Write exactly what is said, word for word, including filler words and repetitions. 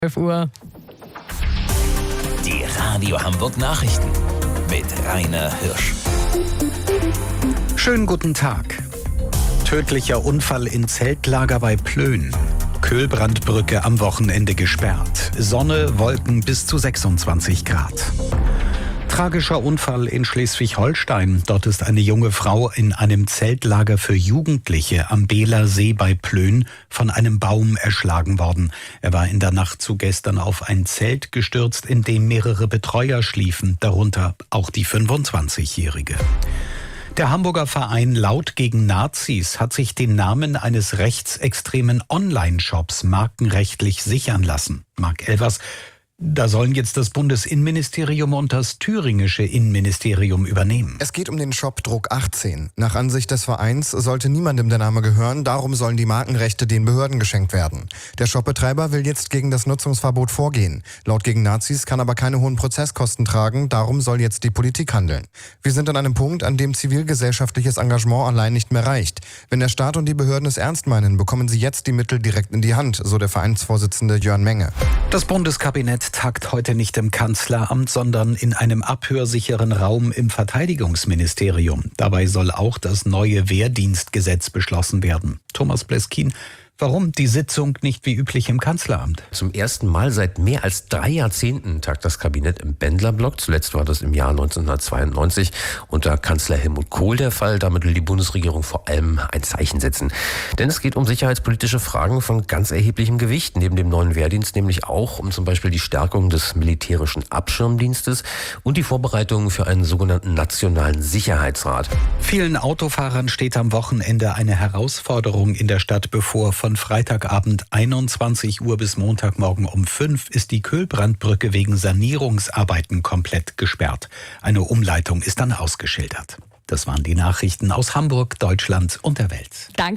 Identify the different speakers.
Speaker 1: elf Uhr.
Speaker 2: Die Radio Hamburg Nachrichten mit Rainer Hirsch.
Speaker 3: Schönen guten Tag. Tödlicher Unfall in Zeltlager bei Plön. Köhlbrandbrücke am Wochenende gesperrt. Sonne, Wolken bis zu sechsundzwanzig Grad. Tragischer Unfall in Schleswig-Holstein. Dort ist eine junge Frau in einem Zeltlager für Jugendliche am Beeler See bei Plön von einem Baum erschlagen worden. Er war in der Nacht zu gestern auf ein Zelt gestürzt, in dem mehrere Betreuer schliefen, darunter auch die fünfundzwanzigjährige. Der Hamburger Verein Laut gegen Nazis hat sich den Namen eines rechtsextremen Online-Shops markenrechtlich sichern lassen. Marc Elvers, da sollen jetzt das Bundesinnenministerium und das thüringische Innenministerium übernehmen.
Speaker 4: Es geht um den Shop Druck achtzehn. Nach Ansicht des Vereins sollte niemandem der Name gehören, darum sollen die Markenrechte den Behörden geschenkt werden. Der Shopbetreiber will jetzt gegen das Nutzungsverbot vorgehen. Laut gegen Nazis kann aber keine hohen Prozesskosten tragen, darum soll jetzt die Politik handeln. Wir sind an einem Punkt, an dem zivilgesellschaftliches Engagement allein nicht mehr reicht. Wenn der Staat und die Behörden es ernst meinen, bekommen sie jetzt die Mittel direkt in die Hand, so der Vereinsvorsitzende Jörn Menge.
Speaker 3: Das Bundeskabinett tagt heute nicht im Kanzleramt, sondern in einem abhörsicheren Raum im Verteidigungsministerium. Dabei soll auch das neue Wehrdienstgesetz beschlossen werden. Thomas Bleskin, warum die Sitzung nicht wie üblich im Kanzleramt?
Speaker 5: Zum ersten Mal seit mehr als drei Jahrzehnten tagt das Kabinett im Bendlerblock. Zuletzt war das im Jahr neunzehnhundertzweiundneunzig unter Kanzler Helmut Kohl der Fall. Damit will die Bundesregierung vor allem ein Zeichen setzen. Denn es geht um sicherheitspolitische Fragen von ganz erheblichem Gewicht. Neben dem neuen Wehrdienst nämlich auch um zum Beispiel die Stärkung des militärischen Abschirmdienstes und die Vorbereitungen für einen sogenannten nationalen Sicherheitsrat.
Speaker 3: Vielen Autofahrern steht am Wochenende eine Herausforderung in der Stadt bevor. Von Freitagabend einundzwanzig Uhr bis Montagmorgen um fünf ist die Köhlbrandbrücke wegen Sanierungsarbeiten komplett gesperrt. Eine Umleitung ist dann ausgeschildert. Das waren die Nachrichten aus Hamburg, Deutschland und der Welt.
Speaker 1: Danke.